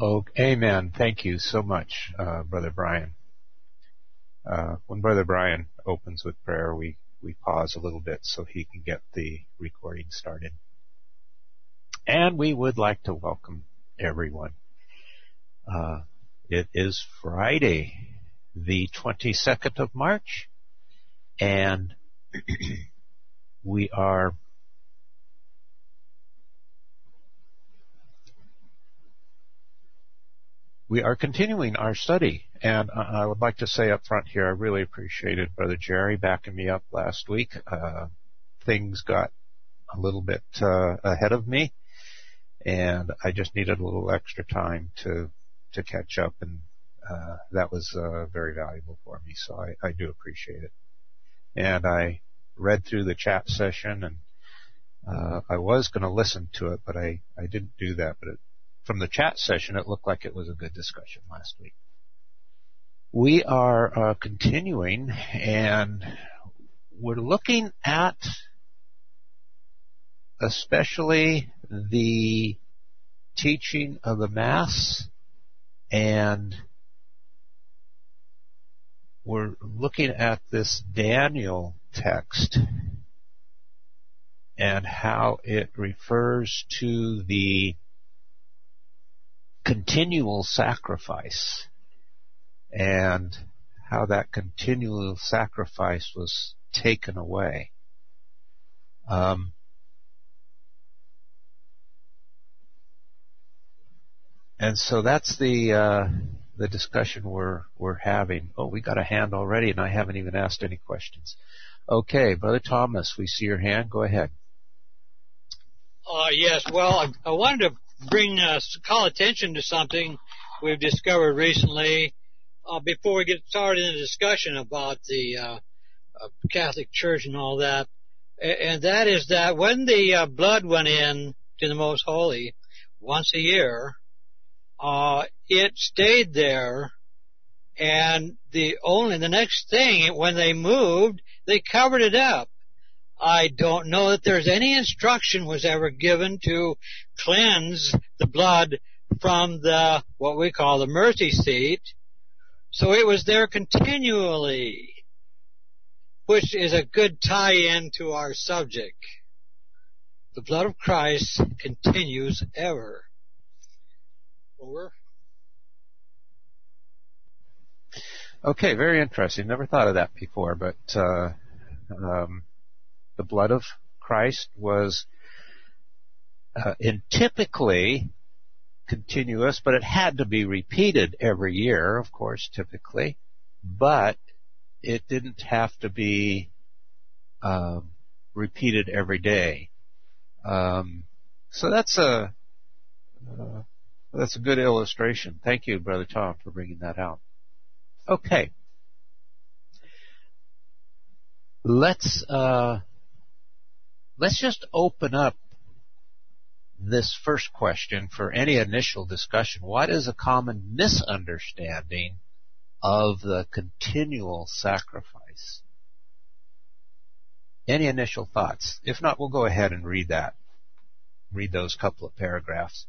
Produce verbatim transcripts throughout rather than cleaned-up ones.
Oh, amen. Thank you so much, uh, Brother Brian. Uh, when Brother Brian opens with prayer, we, we pause a little bit so he can get the recording started. And we would like to welcome everyone. Uh, it is Friday, the twenty-second of March, and we are We are continuing our study, and I would like to say up front here, I really appreciated Brother Jerry backing me up last week. Uh, things got a little bit uh, ahead of me, and I just needed a little extra time to to catch up, and uh, that was uh, very valuable for me, so I, I do appreciate it. And I read through the chat session, and uh, I was going to listen to it, but I, I didn't do that, but it From the chat session, it looked like it was a good discussion last week. We are uh, continuing, and we're looking at especially the teaching of the Mass, and we're looking at this Daniel text and how it refers to the continual sacrifice, and how that continual sacrifice was taken away. Um, and so that's the uh, the discussion we're we're having. Oh, we got a hand already, and I haven't even asked any questions. Okay, Brother Thomas, we see your hand. Go ahead. Uh, yes. Well, I, I wanted to bring uh, call attention to something we've discovered recently uh, before we get started in the discussion about the uh, uh, Catholic Church and all that, and that is that when the uh, blood went in to the Most Holy once a year, uh, it stayed there, and the only the next thing when they moved, they covered it up. I don't know that there's any instruction was ever given to cleanse the blood from the, what we call the mercy seat. So it was there continually, which is a good tie-in to our subject. The blood of Christ continues ever. Over. Okay, very interesting. Never thought of that before, but uh, um, the blood of Christ was uh, in typically continuous, but it had to be repeated every year, of course, typically, but it didn't have to be um, repeated every day. Um, so that's a uh, that's a good illustration. Thank you, Brother Tom, for bringing that out. Okay, let's uh, let's just open up this first question for any initial discussion. What is a common misunderstanding of the continual sacrifice? Any initial thoughts? If not, we'll go ahead and read that. Read those couple of paragraphs.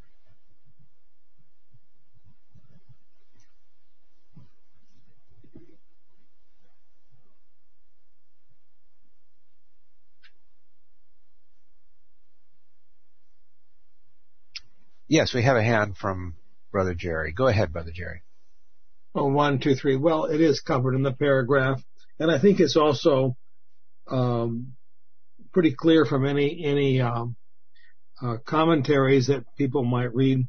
Yes, we have a hand from Brother Jerry. Go ahead, Brother Jerry. Oh, one, two, three. Well, it is covered in the paragraph, and I think it's also um, pretty clear from any any um, uh, commentaries that people might read,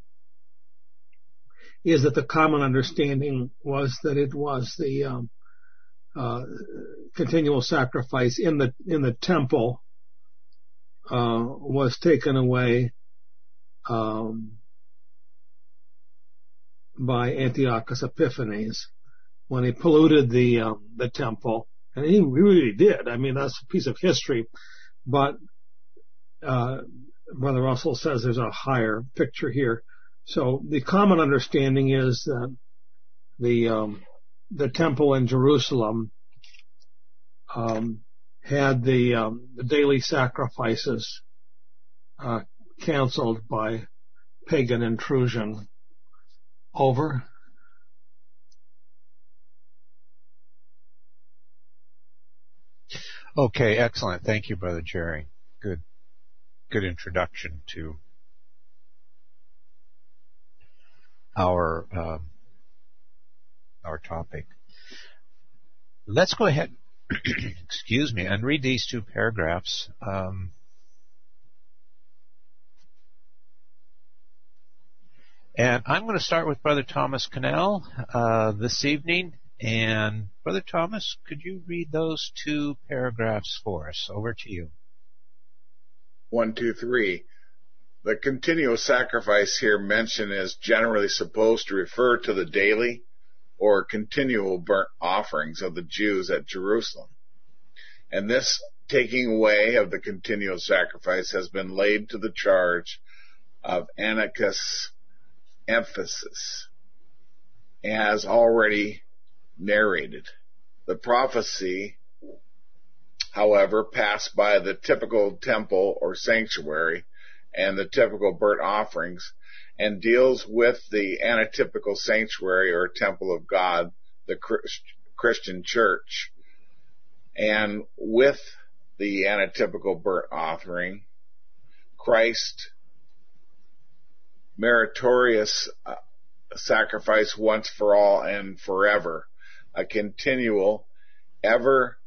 is that the common understanding was that it was the um, uh, continual sacrifice in the in the temple uh, was taken away Um, by Antiochus Epiphanes when he polluted the um, the temple, and he really did. I mean, that's a piece of history. But uh, Brother Russell says there's a higher picture here. So the common understanding is that the um, the temple in Jerusalem um, had the um, the daily sacrifices uh, canceled by pagan intrusion, Over. Okay, excellent. Thank you, Brother Jerry. Good, good introduction to our um, our topic. Let's go ahead, excuse me, and read these two paragraphs. Um, and I'm going to start with Brother Thomas Cannell uh, this evening. And Brother Thomas, could you read those two paragraphs for us? Over to you. One, two, three. The continual sacrifice here mentioned is generally supposed to refer to the daily or continual burnt offerings of the Jews at Jerusalem. And this taking away of the continual sacrifice has been laid to the charge of Antiochus Ephesus, as already narrated. The prophecy, however, passed by the typical temple or sanctuary and the typical burnt offerings, and deals with the antitypical sanctuary or temple of God, the Christian church. And with the antitypical burnt offering, Christ meritorious uh, sacrifice once for all and forever, a continual, ever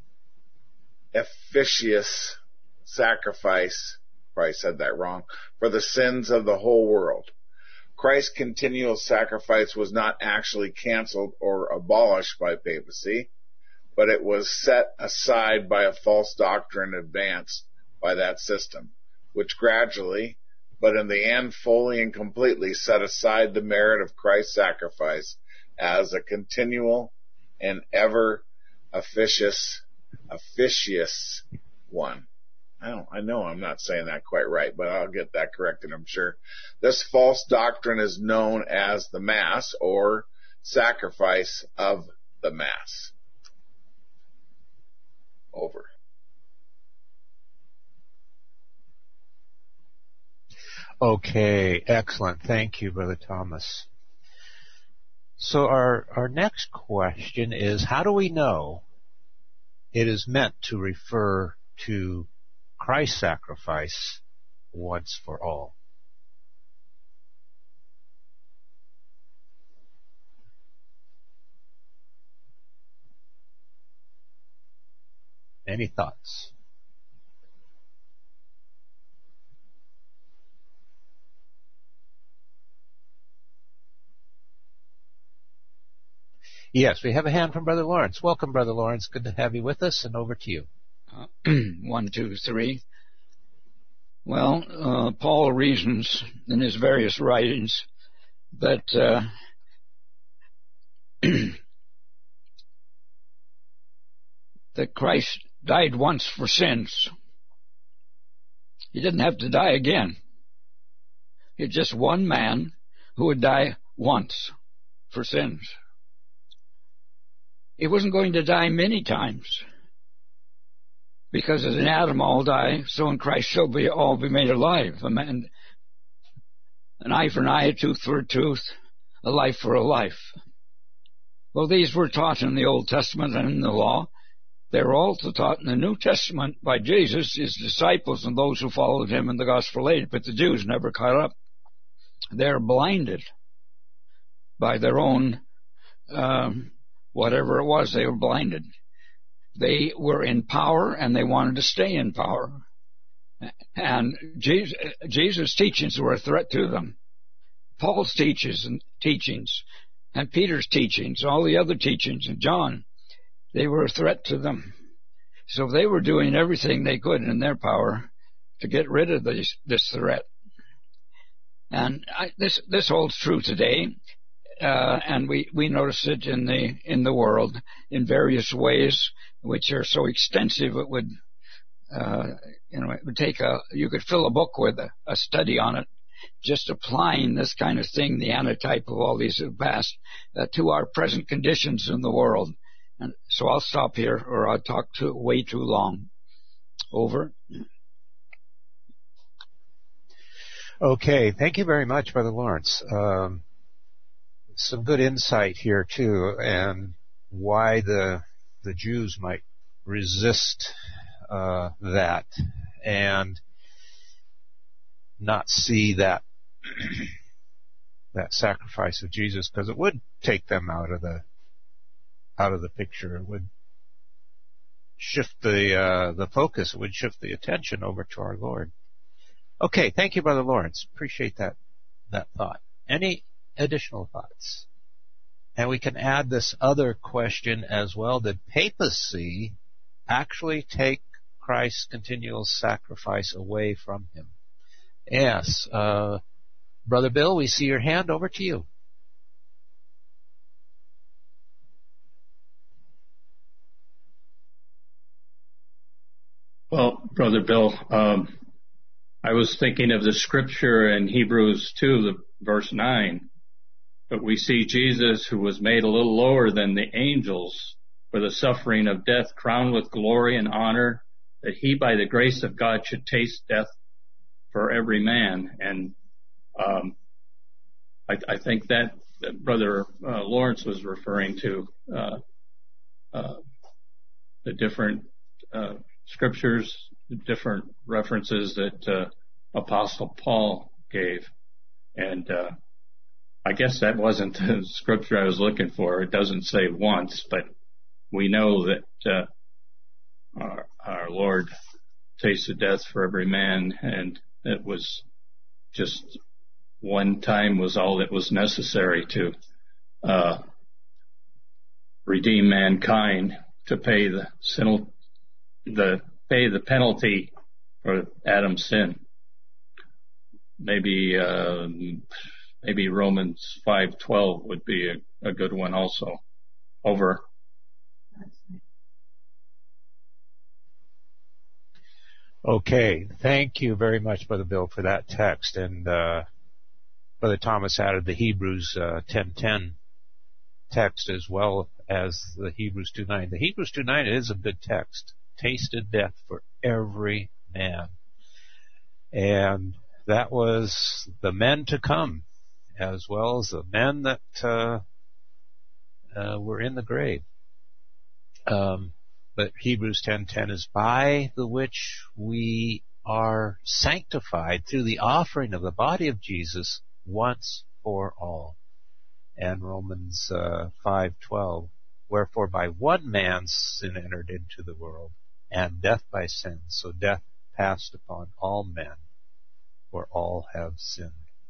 efficacious sacrifice, probably said that wrong, for the sins of the whole world. Christ's continual sacrifice was not actually canceled or abolished by papacy, but it was set aside by a false doctrine advanced by that system, which gradually, but in the end fully and completely, set aside the merit of Christ's sacrifice as a continual and ever efficacious, efficacious one. I don't, I know I'm not saying that quite right, but I'll get that corrected, I'm sure. This false doctrine is known as the Mass, or sacrifice of the Mass. Over. Okay, excellent. Thank you, Brother Thomas. So our, our next question is, how do we know it is meant to refer to Christ's sacrifice once for all? Any thoughts? Yes, we have a hand from Brother Lawrence. Welcome, Brother Lawrence. Good to have you with us, and over to you. Uh, one, two, three. Well, uh, Paul reasons in his various writings that uh, that Christ died once for sins. He didn't have to die again. He's just one man who would die once for sins. He wasn't going to die many times, because as in Adam all die, so in Christ shall be all be made alive. A man, an eye for an eye, a tooth for a tooth, a life for a life. Well, these were taught in the Old Testament and in the law. They were also taught in the New Testament by Jesus, his disciples, and those who followed him in the gospel age. But the Jews never caught up. They're blinded by their own um, whatever it was. They were blinded. They were in power, and they wanted to stay in power. And Jesus, Jesus' teachings were a threat to them. Paul's teachings and teachings, and Peter's teachings, all the other teachings, and John, they were a threat to them. So they were doing everything they could in their power to get rid of this, this threat. And I, this this holds true today. Uh, and we, we notice it in the in the world in various ways, which are so extensive it would uh, you know it would take a you could fill a book with a, a study on it, just applying this kind of thing, the antitype of all these of the past, uh, to our present conditions in the world. And so I'll stop here, or I'll talk too, way too long. Over. Okay, thank you very much, Brother Lawrence. Um, some good insight here too, and why the the Jews might resist uh, that and not see that that sacrifice of Jesus, because it would take them out of the out of the picture. It would shift the uh, the focus. It would shift the attention over to our Lord. Okay, thank you, Brother Lawrence. Appreciate that that thought. Any additional thoughts? And we can add this other question as well. Did papacy actually take Christ's continual sacrifice away from him? Yes. Uh, Brother Bill, we see your hand. Over to you. Well, Brother Bill, um, I was thinking of the scripture in Hebrews two, the verse nine. But we see Jesus, who was made a little lower than the angels for the suffering of death, crowned with glory and honor, that he, by the grace of God, should taste death for every man. And um, I, I think that, that Brother uh, Lawrence was referring to uh, uh, the different uh, scriptures, the different references that uh, Apostle Paul gave. And uh, I guess that wasn't the scripture I was looking for. It doesn't say once, but we know that uh, our, our Lord tasted death for every man, and it was just one time was all that was necessary to uh, redeem mankind, to pay the sin, the pay the penalty for Adam's sin. Maybe. Uh, Maybe Romans five twelve would be a, a good one also. Over. Okay. Thank you very much, Brother Bill, for that text. And uh, Brother Thomas added the Hebrews uh, ten ten text as well as the Hebrews two nine. The Hebrews two nine is a good text. Tasted death for every man. And that was the men to come, as well as the men that uh, uh, were in the grave. Um, but Hebrews ten ten is by the which we are sanctified through the offering of the body of Jesus once for all. And Romans uh, five twelve, wherefore by one man sin entered into the world, and death by sin, so death passed upon all men, for all have sinned.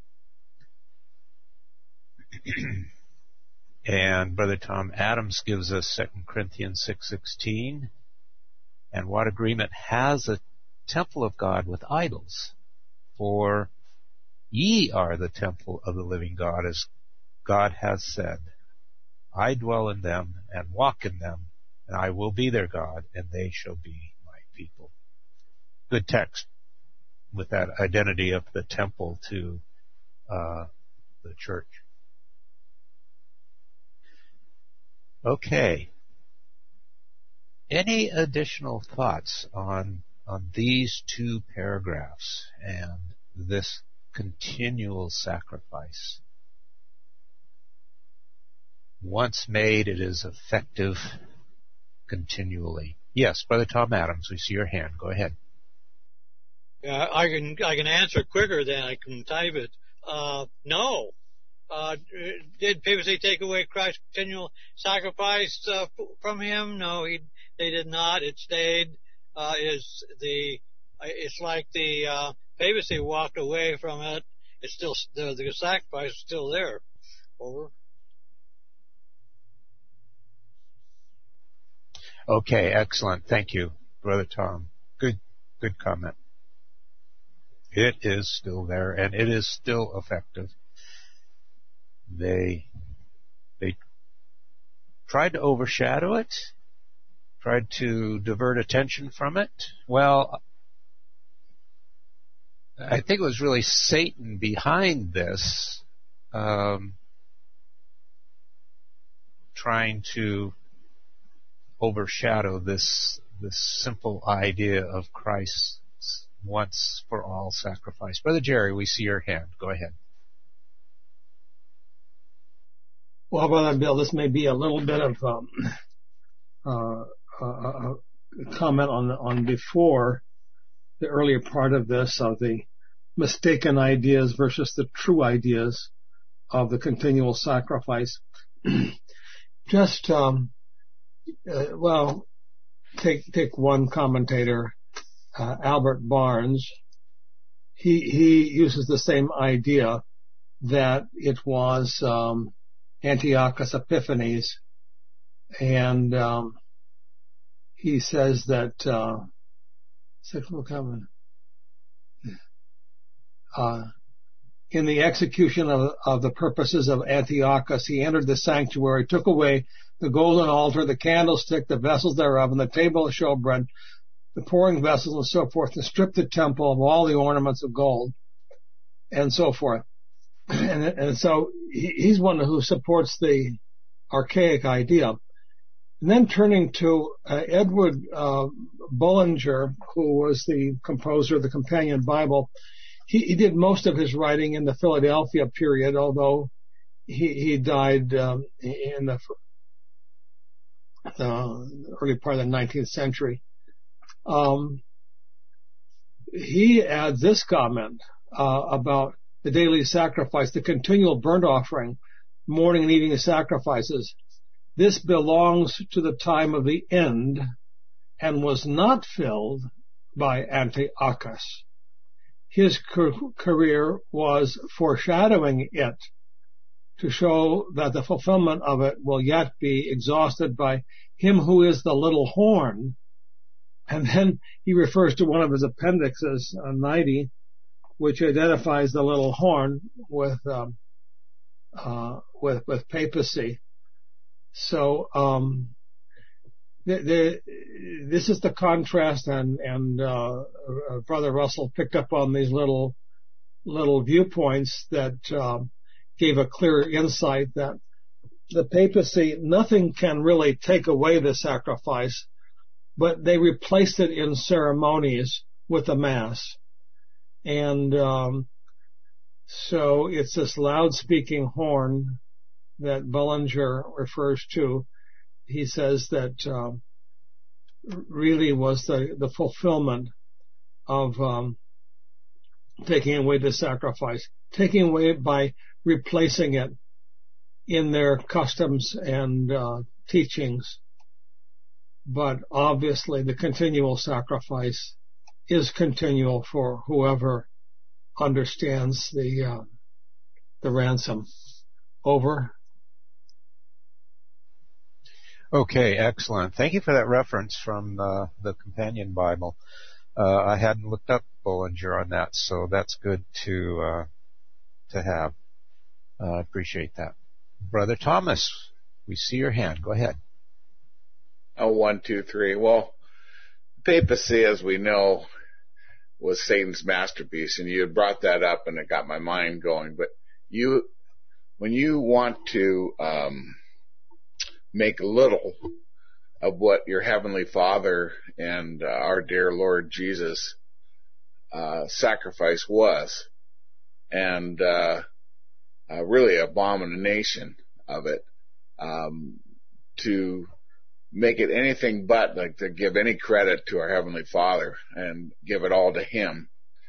And Brother Tom Adams gives us Second Corinthians six sixteen. And what agreement has a temple of God with idols? For ye are the temple of the living God, as God has said, I dwell in them and walk in them, and I will be their God, and they shall be my people. Good text with that identity of the temple to uh, the church. Okay. Any additional thoughts on on these two paragraphs and this continual sacrifice? Once made, it is effective continually. Yes, Brother Tom Adams, we see your hand. Go ahead. Yeah, I can I can answer quicker than I can type it. Uh, no. Uh, did papacy take away Christ's continual sacrifice uh, from him? No, he, they did not. It stayed. Uh, is the it's like the uh, papacy walked away from it. It's still the, the sacrifice is still there. Over. Okay, excellent. Thank you, Brother Tom. Good, good comment. It is still there, and it is still effective. They they tried to overshadow it, tried to divert attention from it. Well, I think it was really Satan behind this, um, trying to overshadow this this simple idea of Christ's once for all sacrifice. Brother Jerry, we see your hand. Go ahead. Well, Brother Bill, this may be a little bit of um, uh, uh, a comment on on before the earlier part of this of the mistaken ideas versus the true ideas of the continual sacrifice. Just um, uh, well, take take one commentator, uh, Albert Barnes. He he uses the same idea that it was um, Antiochus Epiphanes, and um, he says that uh, sexual comment uh, in the execution of, of the purposes of Antiochus, he entered the sanctuary, took away the golden altar, the candlestick, the vessels thereof, and the table of showbread, the pouring vessels, and so forth, and stripped the temple of all the ornaments of gold, and so forth. And, and so he, he's one who supports the archaic idea. And then turning to uh, Edward uh, Bullinger, who was the composer of the Companion Bible, he, he did most of his writing in the Philadelphia period, although he, he died um, in the uh, early part of the nineteenth century. Um, he adds this comment uh, about the daily sacrifice, the continual burnt offering, morning and evening sacrifices. This belongs to the time of the end and was not filled by Antiochus. His career was foreshadowing it to show that the fulfillment of it will yet be exhausted by him who is the little horn. And then he refers to one of his appendixes, uh, ninety, which identifies the little horn with um, uh, with with papacy. So um, the, the, this is the contrast, and and uh, uh, Brother Russell picked up on these little little viewpoints that uh, gave a clear insight that the papacy, nothing can really take away the sacrifice, but they replaced it in ceremonies with the Mass. And um, so it's this loud-speaking horn that Bullinger refers to. He says that uh, really was the, the fulfillment of um, taking away the sacrifice, taking away by replacing it in their customs and uh, teachings. But obviously the continual sacrifice is continual for whoever understands the uh, the ransom. Over. Okay, excellent. Thank you for that reference from uh, the Companion Bible. Uh, I hadn't looked up Bullinger on that, so that's good to uh, to have. I uh, appreciate that. Brother Thomas, we see your hand. Go ahead. Oh, one, two, three. Well, papacy, as we know, was Satan's masterpiece, and you had brought that up, and it got my mind going. But you, when you want to um, make little of what your Heavenly Father and uh, our dear Lord Jesus uh, sacrifice was, and uh, uh, really abomination of it, um, to make it anything but like to give any credit to our Heavenly Father and give it all to Him.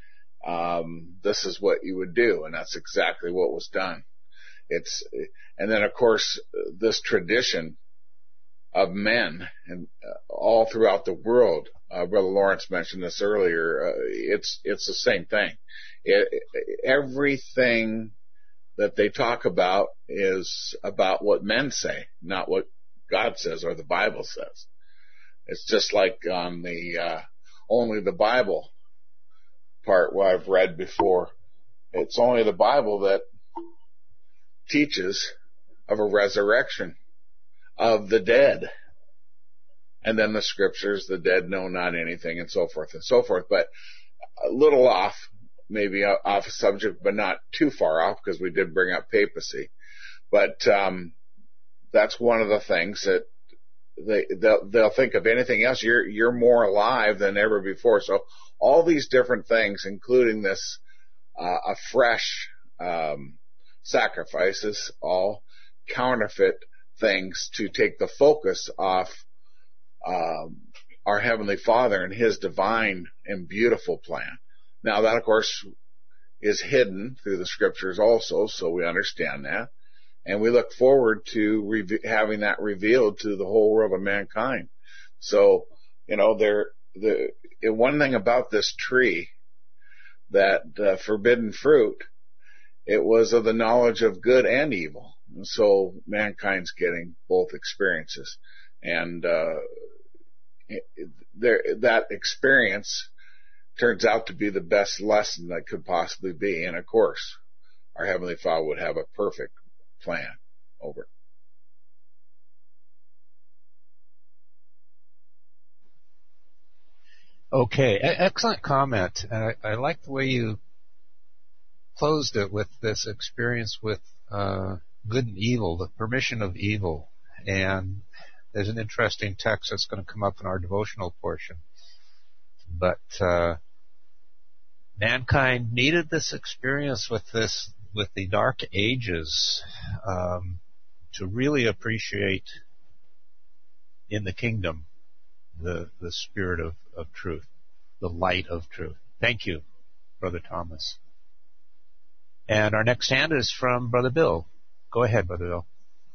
Um, this is what you would do, and that's exactly what was done. It's, and then of course this tradition of men and uh, all throughout the world. Uh, Brother Lawrence mentioned this earlier. Uh, it's it's the same thing. It, it, everything that they talk about is about what men say, not what God says or the Bible says. It's just like on the uh, only the Bible part where I've read before. It's only the Bible that teaches of a resurrection of the dead. And then the scriptures, the dead know not anything, and so forth and so forth. But a little off, maybe off subject, but not too far off, because we did bring up papacy. But um, that's one of the things that they they'll, they'll think of anything else. You're you're more alive than ever before. So all these different things, including this uh, a fresh um, sacrifices, all counterfeit things to take the focus off um, our Heavenly Father and His divine and beautiful plan. Now that, of course, is hidden through the Scriptures also, so we understand that. And we look forward to re- having that revealed to the whole world of mankind. So, you know, there, the one thing about this tree, that uh, forbidden fruit, it was of the knowledge of good and evil. And so mankind's getting both experiences. And uh, it, there, that experience turns out to be the best lesson that could possibly be. And of course, our Heavenly Father would have a perfect plan over. Okay, e- excellent comment. Uh, I like the way you closed it with this experience with uh, good and evil, the permission of evil. And there's an interesting text that's going to come up in our devotional portion. But uh, mankind needed this experience with this, with the dark ages, um, to really appreciate in the kingdom the the spirit of, of truth, the light of truth. Thank you, Brother Thomas. And our next hand is from Brother Bill. Go ahead, Brother Bill.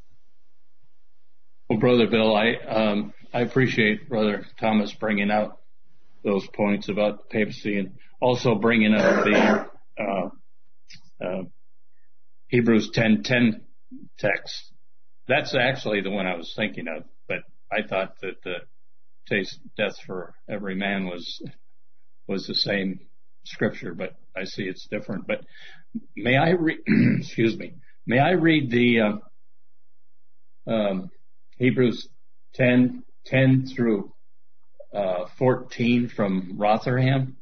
Well, Brother Bill, I um, I appreciate Brother Thomas bringing out those points about papacy and also bringing up the uh, uh, Hebrews ten ten text. That's actually the one I was thinking of, but I thought that the taste death for every man was was the same scripture, but I see it's different. But may I read? excuse me. May I read the uh, um, Hebrews ten ten through uh, fourteen from Rotherham?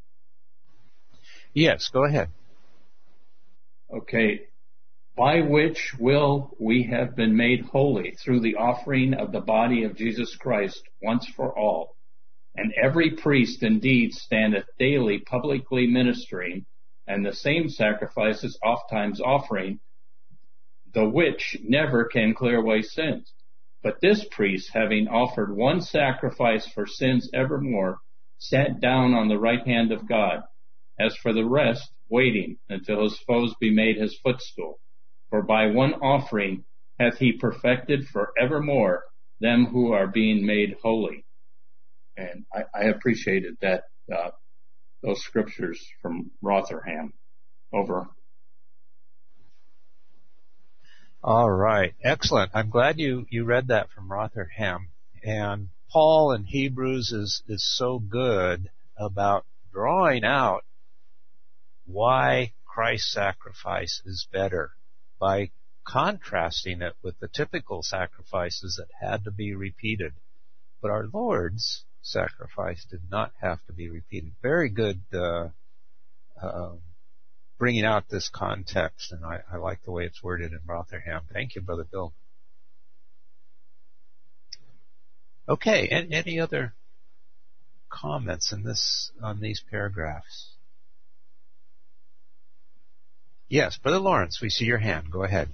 Yes, go ahead. Okay. By which will we have been made holy through the offering of the body of Jesus Christ once for all. And every priest indeed standeth daily publicly ministering, and the same sacrifices ofttimes offering, the which never can clear away sins. But this priest, having offered one sacrifice for sins evermore, sat down on the right hand of God. As for the rest, waiting until his foes be made his footstool. For by one offering hath he perfected for evermore them who are being made holy. And I, I appreciated that, uh, those scriptures from Rotherham. Over. All right. Excellent. I'm glad you, you read that from Rotherham. And Paul in Hebrews is, is so good about drawing out why Christ's sacrifice is better by contrasting it with the typical sacrifices that had to be repeated. But our Lord's sacrifice did not have to be repeated. Very good uh, uh, bringing out this context, and I, I like the way it's worded in Rotherham. Thank you, Brother Bill. Okay, and any other comments in this on these paragraphs? Yes, Brother Lawrence, we see your hand. Go ahead.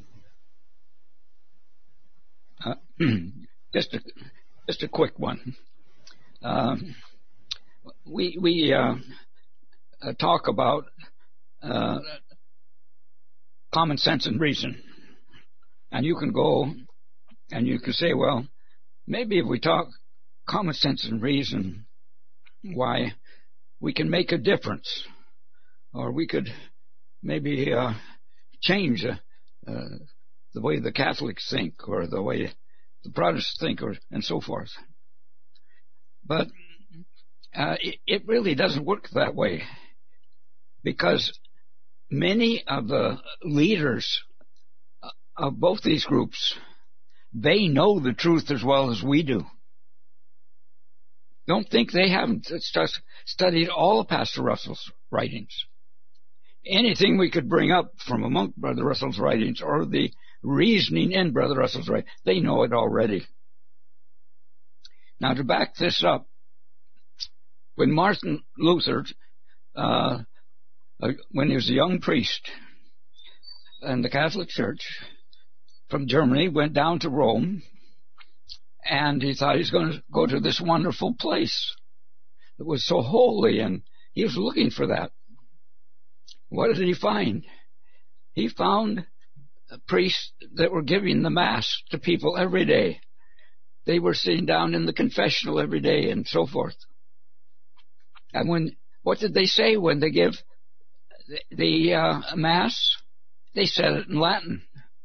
Uh, just a just a quick one. Um, we we uh, uh, talk about uh, common sense and reason, and you can go and you can say, well, maybe if we talk common sense and reason, why we can make a difference, or we could maybe uh, change uh, uh, the way the Catholics think, or the way the Protestants think, or and so forth. But uh, it, it really doesn't work that way, because many of the leaders of both these groups, they know the truth as well as we do. Don't think they haven't studied all of Pastor Russell's writings. Anything we could bring up from among Brother Russell's writings, or the reasoning in Brother Russell's writings, they know it already. Now, to back this up, when Martin Luther, uh, uh, when he was a young priest in the Catholic Church, from Germany, went down to Rome, and he thought he was going to go to this wonderful place that was so holy, and he was looking for that. What did he find? He found priests that were giving the Mass to people every day. They were sitting down in the confessional every day and so forth. And when, what did they say when they give the, the uh, Mass? They said it in Latin.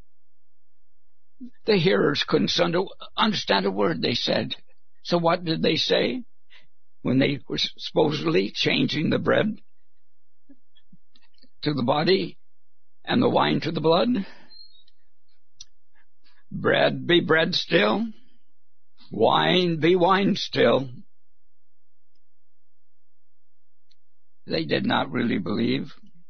The hearers couldn't understand a word they said. So what did they say when they were supposedly changing the bread to the body and the wine to the blood? Bread be bread still, wine be wine still. They did not really believe,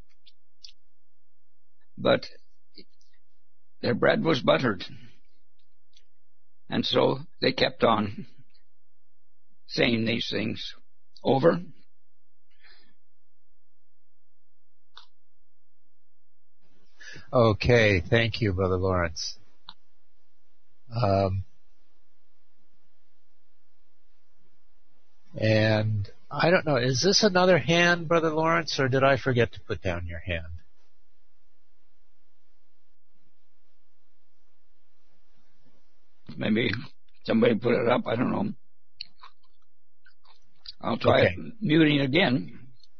but their bread was buttered, and so they kept on saying these things. Over. Okay, thank you, Brother Lawrence. Um, and I don't know, is this another hand, Brother Lawrence, or did I forget to put down your hand? Maybe somebody put it up, I don't know. I'll try okay. muting again.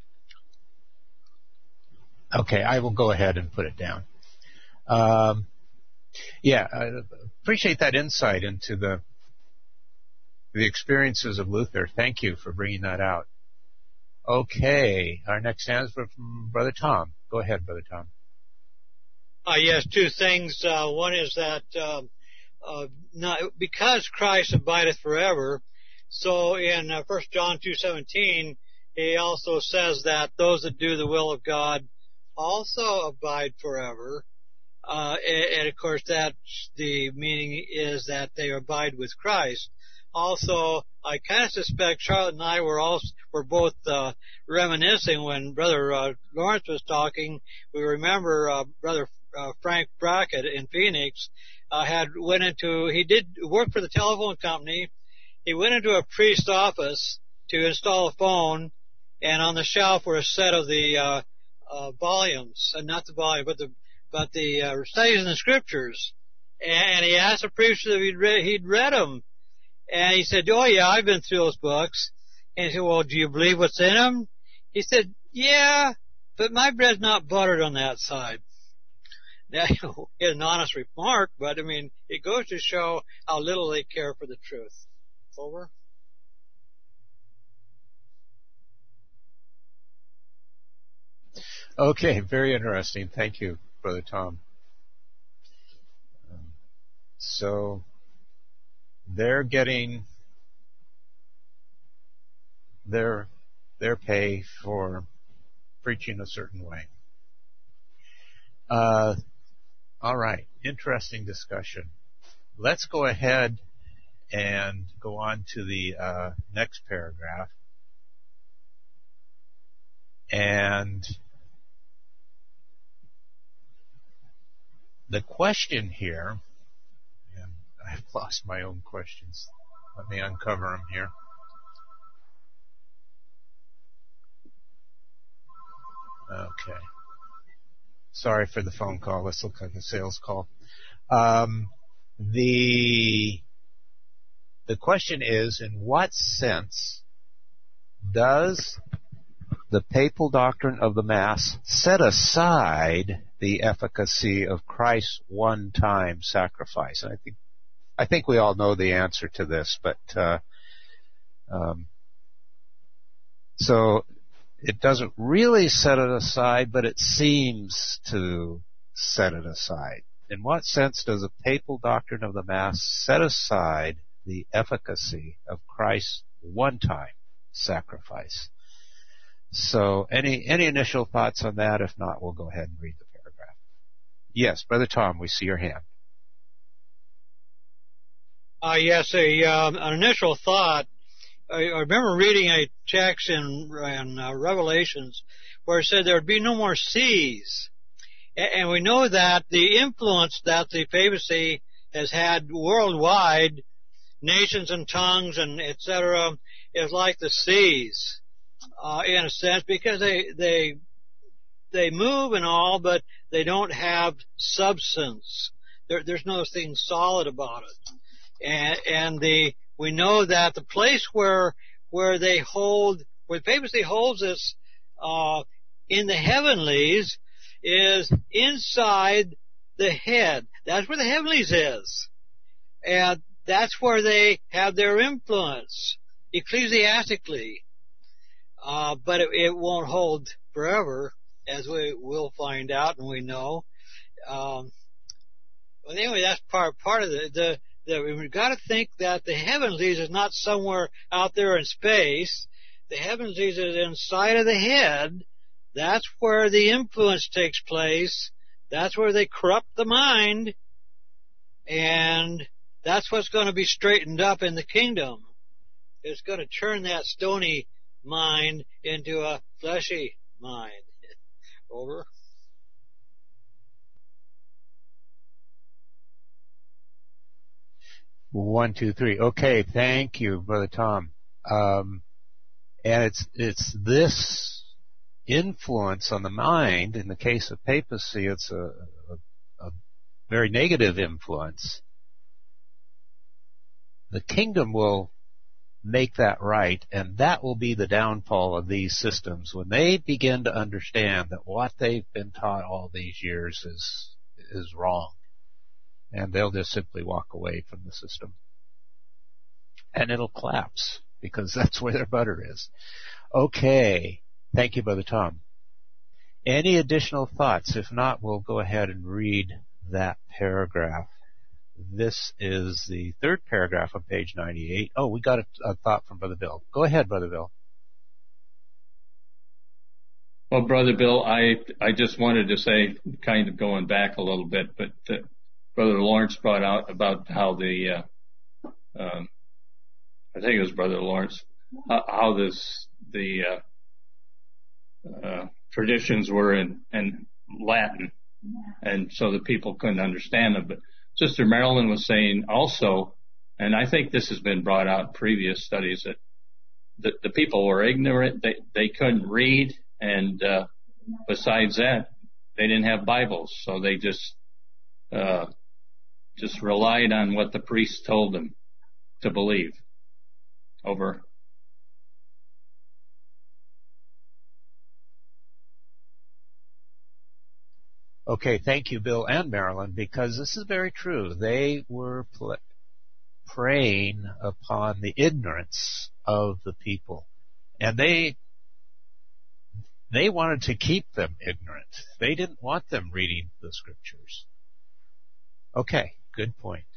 Okay, I will go ahead and put it down. Um, yeah, I appreciate that insight into the the experiences of Luther. Thank you for bringing that out. Okay, our next hand is from Brother Tom. Go ahead, Brother Tom. Uh, yes, two things. Uh, one is that uh, uh, not, because Christ abideth forever, so in uh, First John two seventeen, he also says that those that do the will of God also abide forever. Uh, and, and of course, that's the meaning is that they abide with Christ. Also, I kind of suspect Charlotte and I were also were both uh, reminiscing when Brother uh, Lawrence was talking. We remember uh, Brother uh, Frank Brackett in Phoenix uh, had went into he did work for the telephone company. He went into a priest's office to install a phone, and on the shelf were a set of the uh, uh, volumes, uh, not the volume, but the but the uh, studies in the scriptures. And he asked the priest if he'd read, he'd read them. And he said, oh, yeah, I've been through those books. And he said, well, do you believe what's in them? He said, yeah, but my bread's not buttered on that side. Now, you know, it's an honest remark, but, I mean, it goes to show how little they care for the truth. Over. Okay, very interesting. Thank you, Brother Tom. Um, so they're getting their their pay for preaching a certain way. Uh, all right, interesting discussion. Let's go ahead and go on to the uh, next paragraph. And the question here, and I've lost my own questions. Let me uncover them here. Okay. Sorry for the phone call. This looks like a sales call. Um, the the question is, in what sense does the papal doctrine of the Mass set aside the efficacy of Christ's one-time sacrifice? And I think I think we all know the answer to this, but uh, um, so it doesn't really set it aside, but it seems to set it aside. In what sense does the papal doctrine of the Mass set aside the efficacy of Christ's one-time sacrifice? So any any initial thoughts on that? If not, we'll go ahead and read the paragraph. Yes, Brother Tom, we see your hand. Uh, yes, a, um, an initial thought. I, I remember reading a text in, in uh, Revelations where it said there would be no more seas. And we know that the influence that the papacy has had worldwide, nations and tongues and et cetera, is like the seas, uh, in a sense, because they, they, they move and all, but they don't have substance. There, there's no thing solid about it. And, and the, we know that the place where, where they hold, where the papacy holds us, uh, in the heavenlies is inside the head. That's where the heavenlies is. And that's where they have their influence, ecclesiastically. Uh, but it, it won't hold forever, as we will find out and we know. Um, but anyway, that's part, part of the, the, the we've got to think that the heavenlies is not somewhere out there in space. The heavenlies is inside of the head. That's where the influence takes place. That's where they corrupt the mind. And that's what's going to be straightened up in the kingdom. It's going to turn that stony mind into a fleshy mind. Over. One, two, three. Okay, thank you, Brother Tom. Um, and it's it's this influence on the mind. In the case of papacy, it's a, a, a very negative influence. The kingdom will make that right, and that will be the downfall of these systems when they begin to understand that what they've been taught all these years is is wrong, and they'll just simply walk away from the system, and it'll collapse because that's where their butter is. Okay, thank you, Brother Tom. Any additional thoughts? If not, we'll go ahead and read that paragraph. This is the third paragraph on page ninety-eight. Oh, we got a, a thought from Brother Bill. Go ahead, Brother Bill. Well, Brother Bill, I I just wanted to say, kind of going back a little bit, but uh, Brother Lawrence brought out about how the, uh, um, I think it was Brother Lawrence, how, how this the uh, uh, traditions were in, in Latin, and so the people couldn't understand them. But Sister Marilyn was saying also, and I think this has been brought out in previous studies, that the, the people were ignorant, they, they couldn't read, and uh, besides that, they didn't have Bibles, so they just uh, just relied on what the priest told them to believe. Over. Okay, thank you, Bill and Marilyn, because this is very true. They were pl- preying upon the ignorance of the people, and they they wanted to keep them ignorant. They didn't want them reading the scriptures. Okay, good point.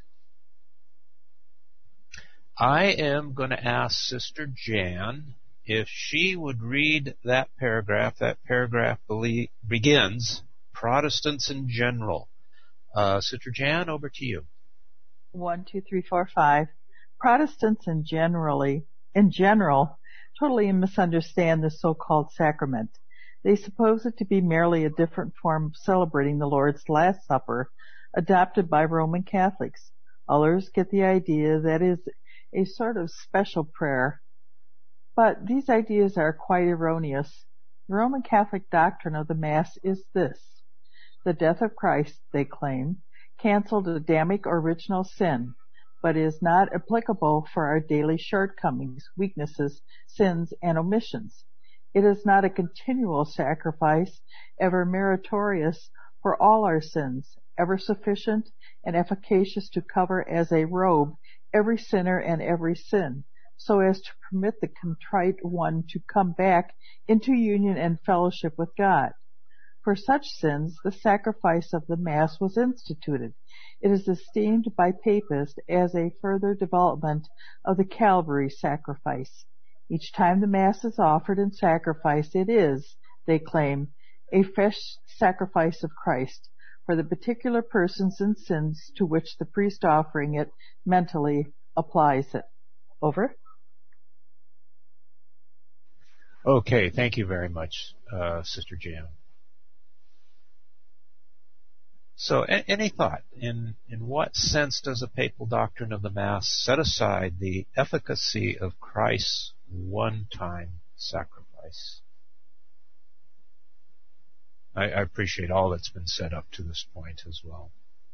I am going to ask Sister Jan if she would read that paragraph. That paragraph be- begins, Protestants in general. Uh, Sister Jan, over to you. One, two, three, four, five. Protestants in generally, in general, totally misunderstand the so-called sacrament. They suppose it to be merely a different form of celebrating the Lord's Last Supper, adopted by Roman Catholics. Others get the idea that it is a sort of special prayer. But these ideas are quite erroneous. The Roman Catholic doctrine of the Mass is this. The death of Christ, they claim, canceled Adamic original sin, but is not applicable for our daily shortcomings, weaknesses, sins, and omissions. It is not a continual sacrifice, ever meritorious for all our sins, ever sufficient and efficacious to cover as a robe every sinner and every sin, so as to permit the contrite one to come back into union and fellowship with God. For such sins, the sacrifice of the Mass was instituted. It is esteemed by papists as a further development of the Calvary sacrifice. Each time the Mass is offered and sacrificed, it is, they claim, a fresh sacrifice of Christ for the particular persons and sins to which the priest offering it mentally applies it. Over. Okay, thank you very much, uh, Sister Jan. So, a- any thought? In, in what sense does the papal doctrine of the Mass set aside the efficacy of Christ's one-time sacrifice? I, I appreciate all that's been said up to this point as well.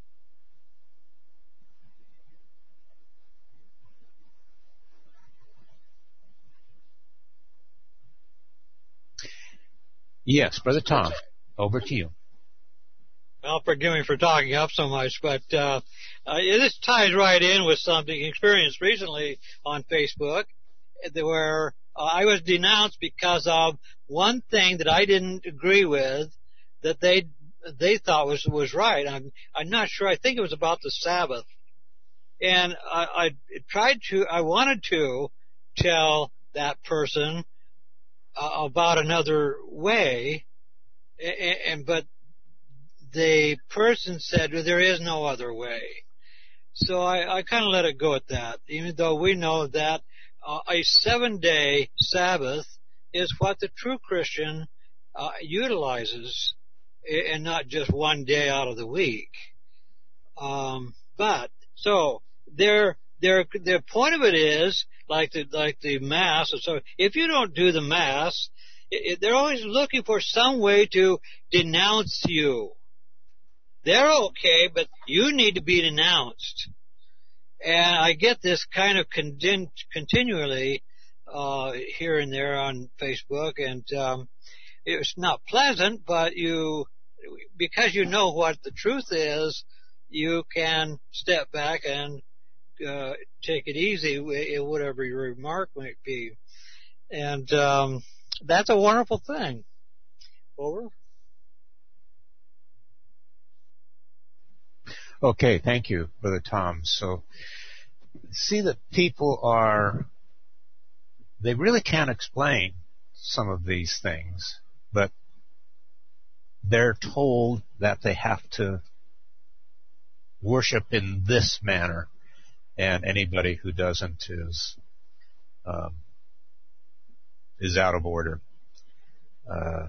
Yes, Brother Tom, over to you. Well, forgive me for talking up so much, but uh, uh, this ties right in with something experienced recently on Facebook, where uh, I was denounced because of one thing that I didn't agree with that they they thought was was right. I'm I'm not sure. I think it was about the Sabbath, and I, I tried to. I wanted to tell that person uh, about another way, and, and but. The person said, well, there is no other way. So I, I kind of let it go at that, even though we know that uh, a seven-day Sabbath is what the true Christian uh, utilizes, and not just one day out of the week. Um, but, so, their, their, their point of it is, like the, like the Mass, so if you don't do the Mass, it, it, they're always looking for some way to denounce you. They're okay, but you need to be denounced. And I get this kind of condin- continually uh, here and there on Facebook, and um, it's not pleasant, but you, because you know what the truth is, you can step back and uh, take it easy in whatever your remark might be. And um, that's a wonderful thing. Over. Okay, thank you, Brother Tom. So, see that people are, they really can't explain some of these things, but they're told that they have to worship in this manner, and anybody who doesn't is um, is out of order. Uh,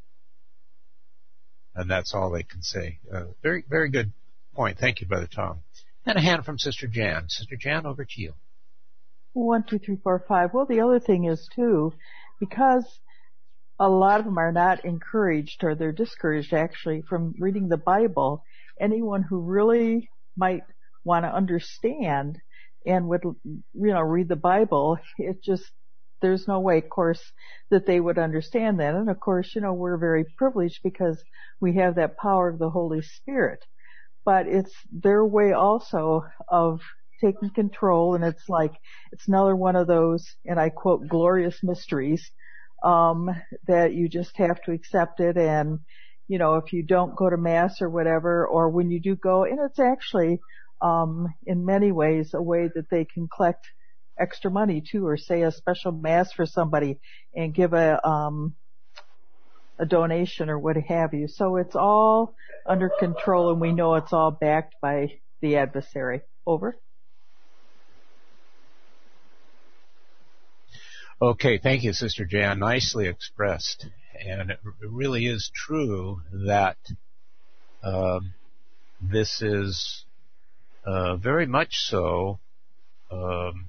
and that's all they can say. Uh, very, very good point. Thank you, Brother Tom. And a hand from Sister Jan. Sister Jan, over to you. One, two, three, four, five. Well, the other thing is, too, because a lot of them are not encouraged, or they're discouraged, actually, from reading the Bible, anyone who really might want to understand and would, you know, read the Bible, it just, there's no way, of course, that they would understand that. And, of course, you know, we're very privileged because we have that power of the Holy Spirit. But it's their way also of taking control, and it's like, it's another one of those, and I quote, glorious mysteries, um, that you just have to accept it. And, you know, if you don't go to Mass or whatever, or when you do go, and it's actually, um, in many ways a way that they can collect extra money too, or say a special Mass for somebody and give a, um, a donation or what have you. So it's all under control, and we know it's all backed by the adversary. Over. Okay, thank you, Sister Jan. Nicely expressed. And it really is true that um, this is uh, very much so. Um,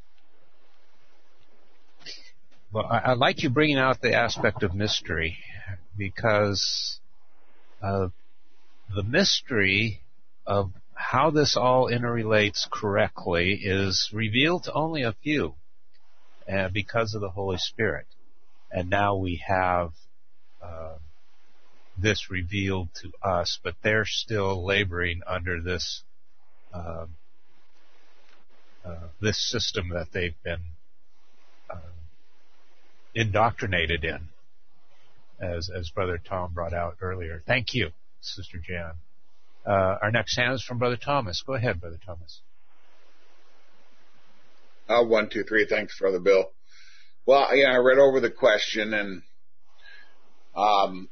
well, I, I like you bringing out the aspect of mystery, because uh, the mystery of how this all interrelates correctly is revealed to only a few, uh, because of the Holy Spirit. And now we have uh, this revealed to us, but they're still laboring under this uh, uh, this system that they've been uh, indoctrinated in, as as Brother Tom brought out earlier. Thank you, Sister Jan. Uh, our next hand is from Brother Thomas. Go ahead, Brother Thomas. Uh, one, two, three. Thanks, Brother Bill. Well, yeah, I read over the question, and um,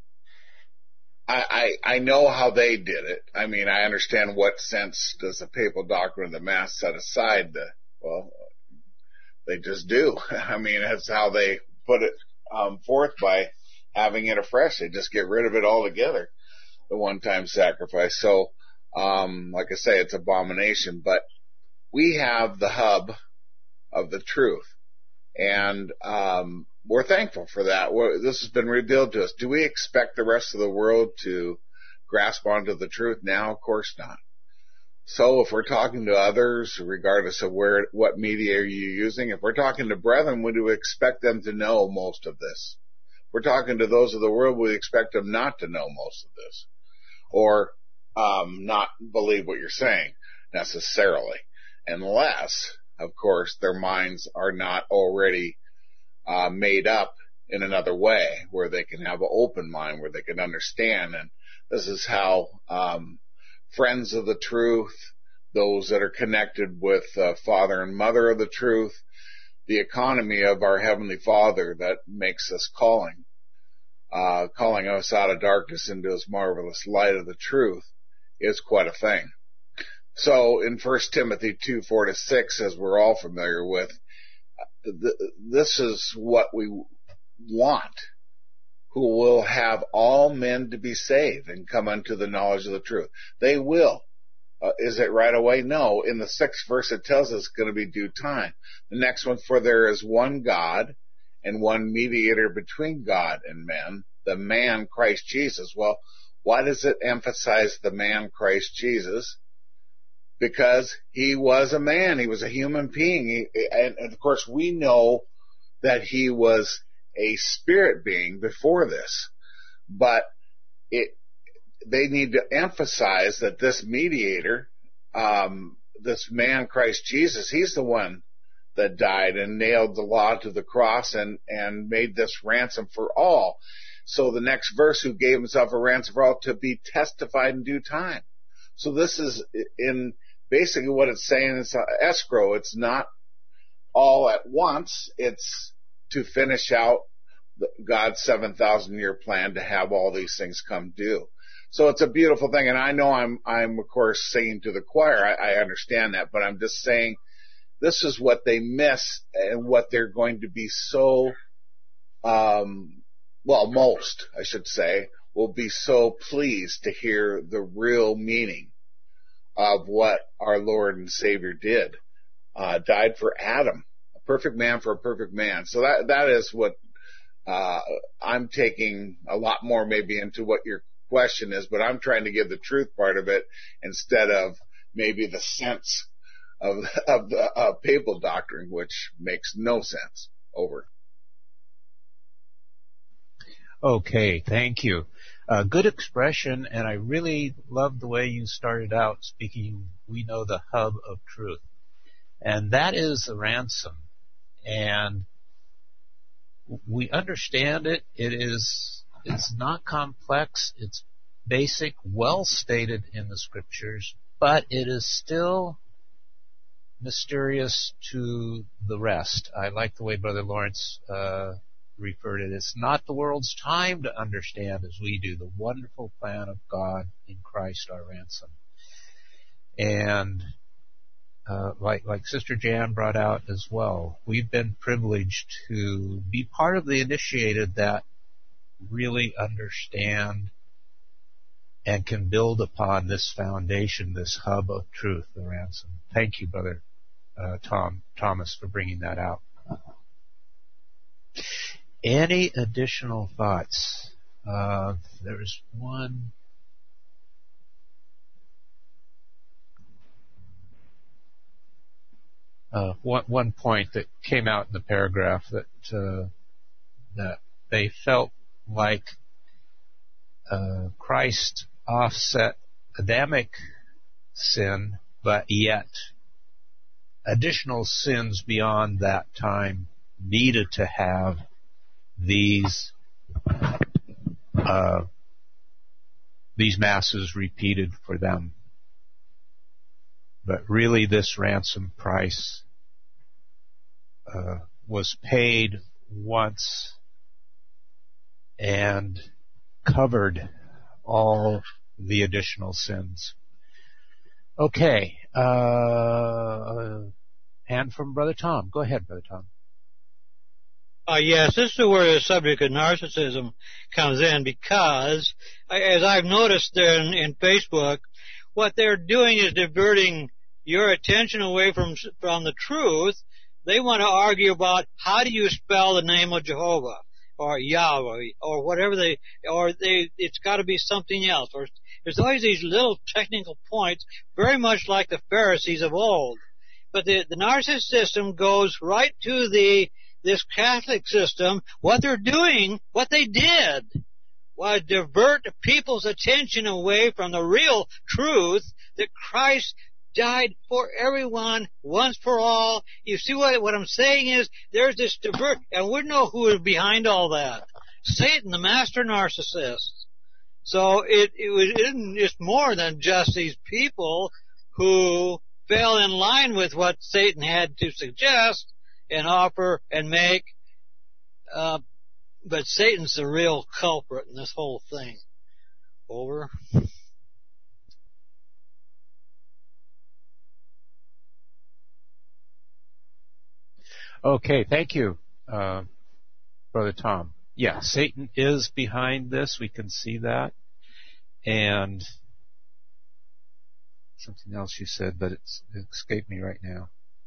I, I I know how they did it. I mean, I understand what sense does the papal doctrine of the Mass set aside the, well, they just do. I mean, that's how they put it um, forth by having it afresh. They just get rid of it altogether. the one-time sacrifice. So, um, like I say, it's abomination, but we have the hub of the truth. And, um, we're thankful for that. We're, this has been revealed to us. Do we expect the rest of the world to grasp onto the truth now? Of course not. So if we're talking to others, regardless of where, what media are you using, if we're talking to brethren, we do expect them to know most of this. If we're talking to those of the world, we expect them not to know most of this, or um, not believe what you're saying necessarily, unless, of course, their minds are not already uh, made up in another way, where they can have an open mind, where they can understand. And this is how um, friends of the truth, those that are connected with uh, Father and Mother of the truth, the economy of our Heavenly Father that makes us calling, uh, calling us out of darkness into His marvelous light of the truth is quite a thing. So in First Timothy two, four to six, as we're all familiar with, th- this is what we want, who will have all men to be saved and come unto the knowledge of the truth. They will. Uh, is it right away? No. In the sixth verse, it tells us it's going to be due time. The next one, for there is one God and one mediator between God and men, the man Christ Jesus. Well, why does it emphasize the man Christ Jesus? Because he was a man. He was a human being. He, and, and of course, we know that he was a spirit being before this, but it, they need to emphasize that this mediator, um, this man Christ Jesus, he's the one that died and nailed the law to the cross and, and made this ransom for all. So the next verse, who gave himself a ransom for all to be testified in due time. So this is in basically what it's saying. It's escrow. It's not all at once. It's to finish out God's seven thousand year plan to have all these things come due. So it's a beautiful thing. And I know I'm, I'm of course singing to the choir. I, I understand that, but I'm just saying this is what they miss and what they're going to be so, um, well, most, I should say, will be so pleased to hear the real meaning of what our Lord and Savior did. Uh, died for Adam, a perfect man for a perfect man. So that, that is what, uh, I'm taking a lot more maybe into what your question is, but I'm trying to give the truth part of it instead of maybe the sense of, of the uh, papal doctrine, which makes no sense. Over. Okay, thank you. Uh, good expression, and I really love the way you started out speaking, we know the hub of truth. And that is the ransom. And we understand it. It is, it's not complex. It's basic, well stated in the scriptures, but it is still mysterious to the rest. I like the way Brother Lawrence, uh, referred to it. It's not the world's time to understand as we do the wonderful plan of God in Christ our ransom. And uh, like like Sister Jan brought out as well, we've been privileged to be part of the initiated that really understand and can build upon this foundation, this hub of truth, the ransom. Thank you, Brother uh, Tom Thomas, for bringing that out. Any additional thoughts? Uh, there's one. Uh, one, one point that came out in the paragraph that uh, that they felt like uh, Christ offset Adamic sin, but yet additional sins beyond that time needed to have these uh, these masses repeated for them. But really this ransom price uh, was paid once and covered all the additional sins. Okay. Uh, hand from Brother Tom. Go ahead, Brother Tom. Uh, yes, this is where the subject of narcissism comes in, because, as I've noticed there in, in Facebook, what they're doing is diverting your attention away from from the truth. They want to argue about how do you spell the name of Jehovah or Yahweh or whatever they, or they, it's got to be something else. Or there's always these little technical points, very much like the Pharisees of old. But the, the narcissist system goes right to the this Catholic system. What they're doing, what they did, was divert people's attention away from the real truth that Christ died for everyone once for all. You see what what I'm saying is there's this divert, and we know who is behind all that. Satan, the master narcissist. So it it was it's more than just these people who fell in line with what Satan had to suggest and offer and make. Uh, but Satan's the real culprit in this whole thing. Over. Okay, thank you, uh, Brother Tom. Yeah, Satan is behind this. We can see that. And something else you said, but it's, it escaped me right now.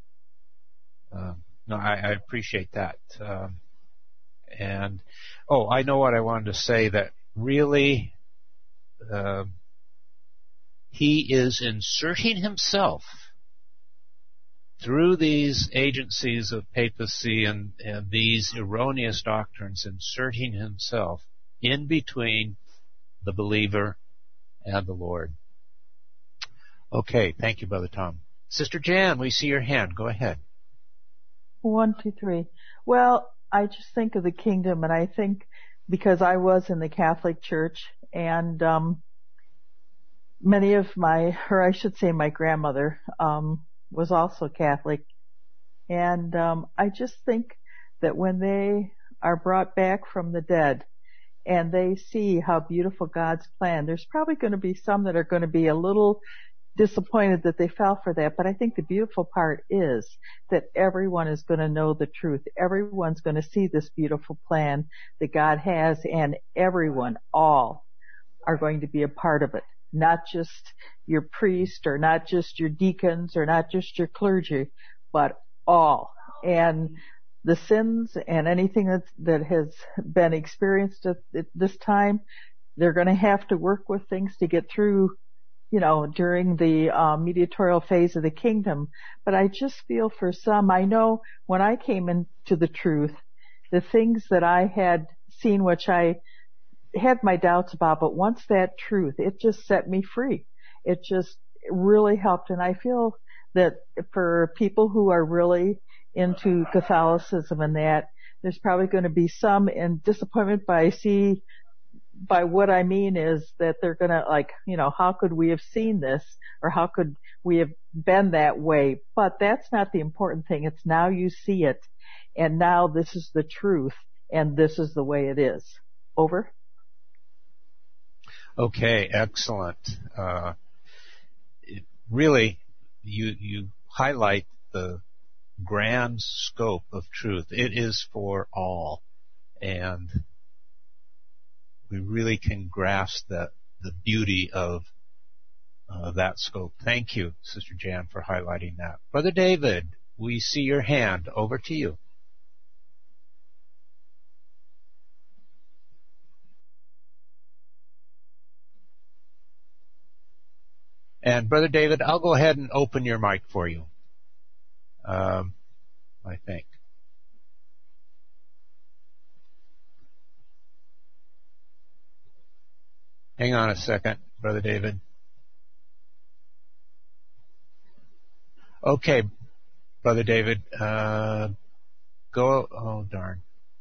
Um, no, I, I appreciate that. Um, and, oh, I know what I wanted to say, that really uh, he is inserting himself through these agencies of papacy and, and these erroneous doctrines, inserting himself in between the believer and the Lord. Okay, thank you, Brother Tom. Sister Jan, we see your hand. Go ahead. One, two, three. Well, I just think of the kingdom, and I think because I was in the Catholic Church, and um, many of my, or I should say my grandmother, um, was also Catholic. And um, I just think that when they are brought back from the dead and they see how beautiful God's plan, there's probably going to be some that are going to be a little disappointed that they fell for that. But I think the beautiful part is that everyone is going to know the truth. Everyone's going to see this beautiful plan that God has, and everyone, all, are going to be a part of it. Not just your priest, or not just your deacons, or not just your clergy, but all. And the sins and anything that that has been experienced at, at this time, they're going to have to work with things to get through, you know, during the uh, mediatorial phase of the kingdom. But I just feel for some, I know when I came into the truth, the things that I had seen, which I had my doubts about, but once that truth, it just set me free. It just really helped. And I feel that for people who are really into Catholicism and that, there's probably going to be some in disappointment, but I see, by what I mean is that they're going to, like, you know, how could we have seen this, or how could we have been that way? But that's not the important thing. It's now you see it, and now this is the truth, and this is the way it is. Over. Okay, excellent. Uh, it really, you you highlight the grand scope of truth. It is for all, and we really can grasp the the beauty of uh, that scope. Thank you, Sister Jan, for highlighting that. Brother David, we see your hand. Over to you. And Brother David, I'll go ahead and open your mic for you. Um, I think. Hang on a second, Brother David. Okay, Brother David, uh, go, oh darn.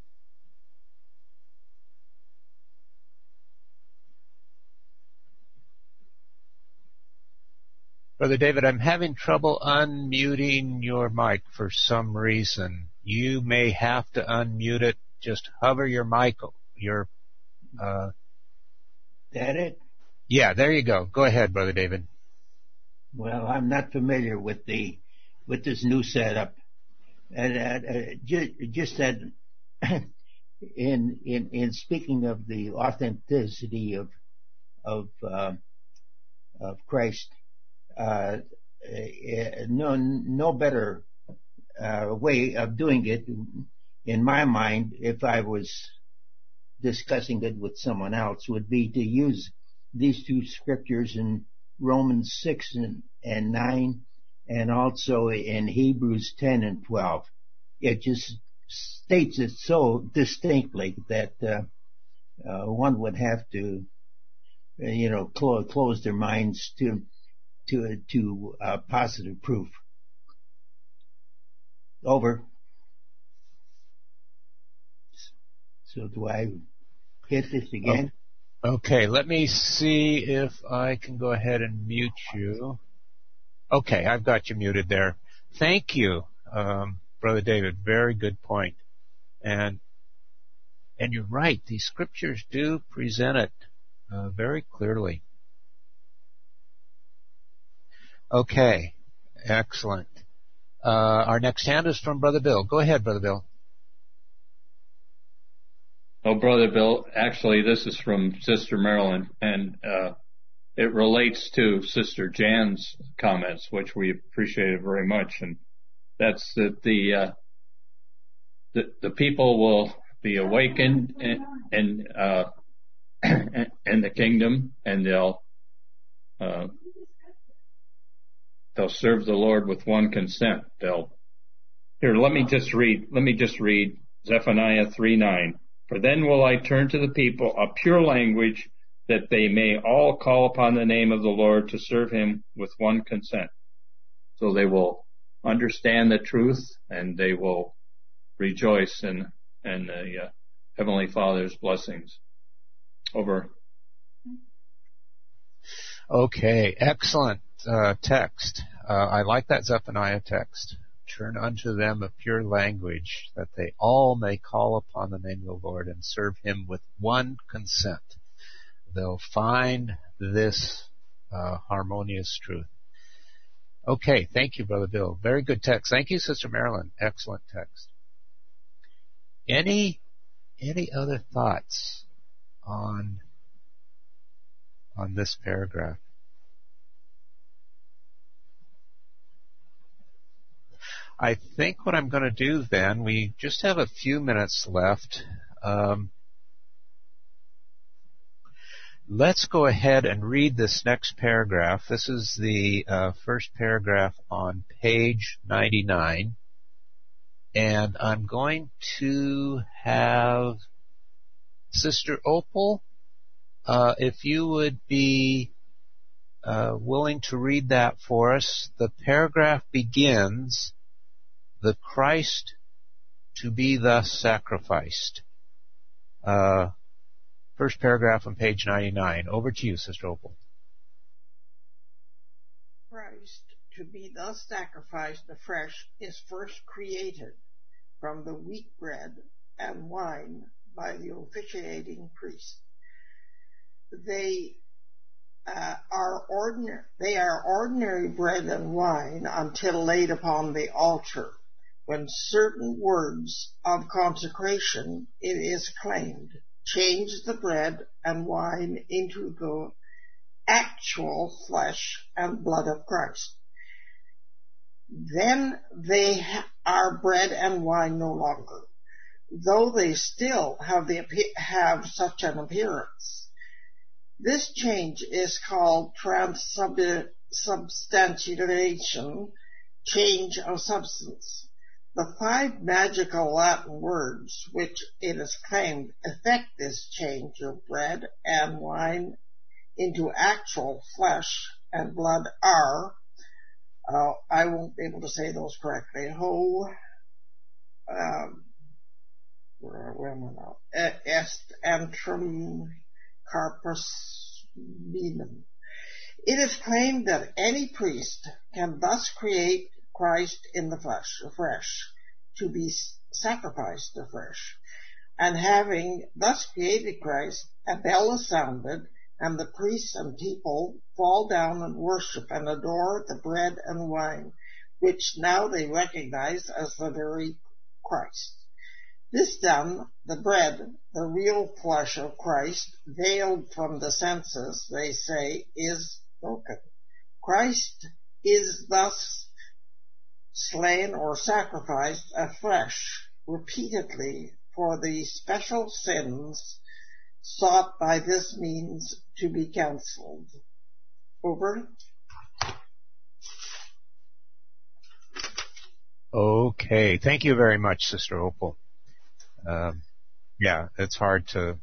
Brother David, I'm having trouble unmuting your mic for some reason. You may have to unmute it. Just hover your mic, your, uh, that it? Yeah, there you go. Go ahead, Brother David. Well, I'm not familiar with the with this new setup, and uh, uh, just, just that in in in speaking of the authenticity of of uh, of Christ, uh, no no better uh, way of doing it, in my mind, if I was discussing it with someone else, would be to use these two scriptures in Romans six and, and nine, and also in Hebrews ten and twelve. It just states it so distinctly that uh, uh, one would have to, uh, you know, close, close their minds to to to uh, positive proof. Over. So do I hit this again? Okay, let me see if I can go ahead and mute you. Okay, I've got you muted there. Thank you, um, Brother David. Very good point. And and you're right. These scriptures do present it uh, very clearly. Okay, excellent. Uh, our next hand is from Brother Bill. Go ahead, Brother Bill. Oh, Brother Bill, actually, this is from Sister Marilyn, and uh, it relates to Sister Jan's comments, which we appreciated very much, and that's that the uh, the, the people will be awakened in, in, uh, in the kingdom, and they'll uh, they'll serve the Lord with one consent. They'll here. Let me just read. Let me just read Zephaniah three nine. For then will I turn to the people a pure language, that they may all call upon the name of the Lord to serve him with one consent. So they will understand the truth, and they will rejoice in, in the uh, Heavenly Father's blessings. Over. Okay, excellent uh, text. Uh, I like that Zephaniah text. Turn unto them a pure language, that they all may call upon the name of the Lord and serve him with one consent. They'll find this uh, harmonious truth. Okay, thank you, Brother Bill. Very good text. Thank you, Sister Marilyn. Excellent text. Any any other thoughts on on this paragraph? I think what I'm going to do then, we just have a few minutes left. Um, let's go ahead and read this next paragraph. This is the uh, first paragraph on page ninety-nine. And I'm going to have Sister Opal, uh, if you would be uh, willing to read that for us. The paragraph begins, the Christ to be thus sacrificed. Uh, first paragraph on page ninety-nine. Over to you, Sister Opal. Christ to be thus sacrificed afresh is first created from the wheat bread and wine by the officiating priest. They uh, are ordinary. They are ordinary bread and wine until laid upon the altar. When certain words of consecration, it is claimed, change the bread and wine into the actual flesh and blood of Christ. Then they are bread and wine no longer, though they still have, the, have such an appearance. This change is called transubstantiation, change of substance. The five magical Latin words which it is claimed effect this change of bread and wine into actual flesh and blood are, uh, I won't be able to say those correctly, ho, um, where, where am I now? Est antrum carpus venum. It is claimed that any priest can thus create Christ in the flesh, afresh, to be sacrificed afresh. And having thus created Christ, a bell is sounded, and the priests and people fall down and worship and adore the bread and wine, which now they recognize as the very Christ. This done, the bread, the real flesh of Christ, veiled from the senses, they say, is broken. Christ is thus slain or sacrificed afresh, repeatedly, for the special sins sought by this means to be cancelled. Over. Okay. Thank you very much, Sister Opal. Um, yeah, it's hard to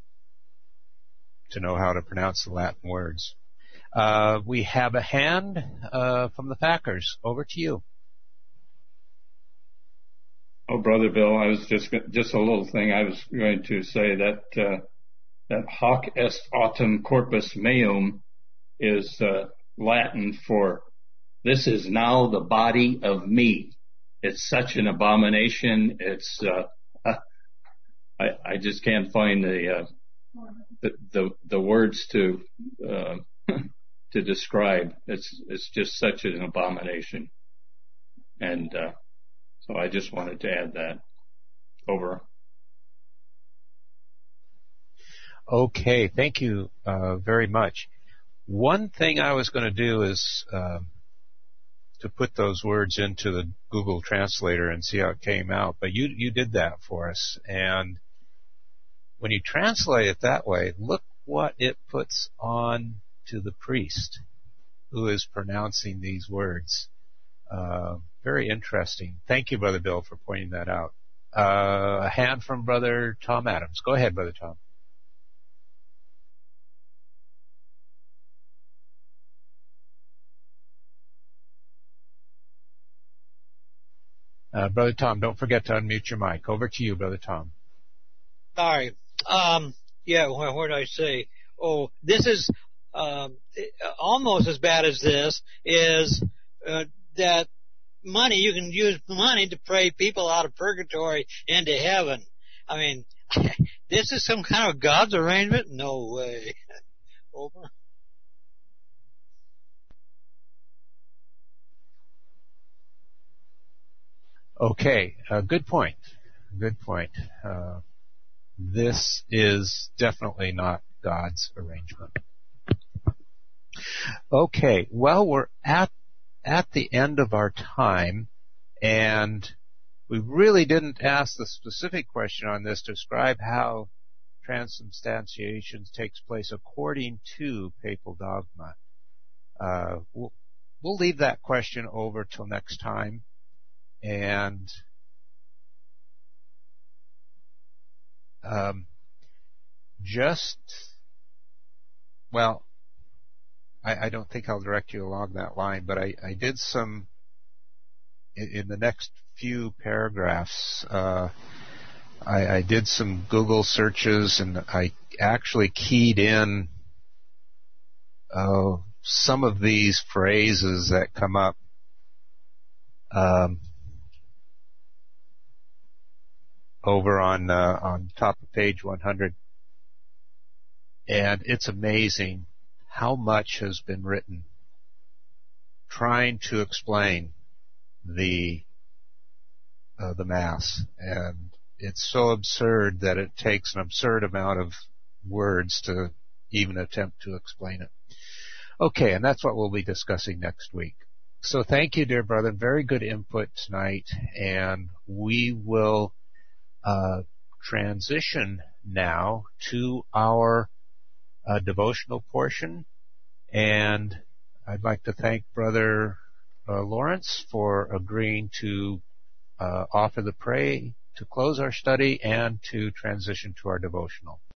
to know how to pronounce the Latin words. Uh, we have a hand uh, from the Packers. Over to you. Oh, Brother Bill, I was just just a little thing I was going to say that uh, that hoc est autem corpus meum is uh, Latin for this is now the body of me. It's such an abomination. It's uh, I, I just can't find the uh, the, the the words to uh, to describe. It's it's just such an abomination, and uh, so I just wanted to add that. Over. Okay, thank you uh, very much. One thing I was going to do is uh, to put those words into the Google Translator and see how it came out, but you you did that for us, and when you translate it that way, look what it puts on to the priest who is pronouncing these words. Uh, very interesting. Thank you, Brother Bill, for pointing that out. Uh, a hand from Brother Tom Adams. Go ahead, Brother Tom. Uh, Brother Tom, don't forget to unmute your mic. Over to you, Brother Tom. Sorry. Um, yeah, what, what did I say? Oh, this is uh, almost as bad as this is uh, that money, you can use money to pray people out of purgatory into heaven. I mean, this is some kind of God's arrangement? No way. Over. Okay, uh, good point. Good point. Uh, this is definitely not God's arrangement. Okay, well, we're at at the end of our time, and we really didn't ask the specific question on this to describe how transubstantiation takes place according to papal dogma. Uh, we'll, we'll leave that question over till next time, and um, just, well, I, I don't think I'll direct you along that line, but I, I did some, in, in the next few paragraphs, uh, I, I did some Google searches, and I actually keyed in uh, some of these phrases that come up. Um, over on uh, on top of page one hundred, and it's amazing how much has been written trying to explain the uh, the Mass, and it's so absurd that it takes an absurd amount of words to even attempt to explain it. Okay, and that's what we'll be discussing next week. So thank you, dear brother. Very good input tonight, and we will uh, transition now to our uh, devotional portion. And I'd like to thank Brother uh, Lawrence for agreeing to uh, offer the pray to close our study and to transition to our devotional.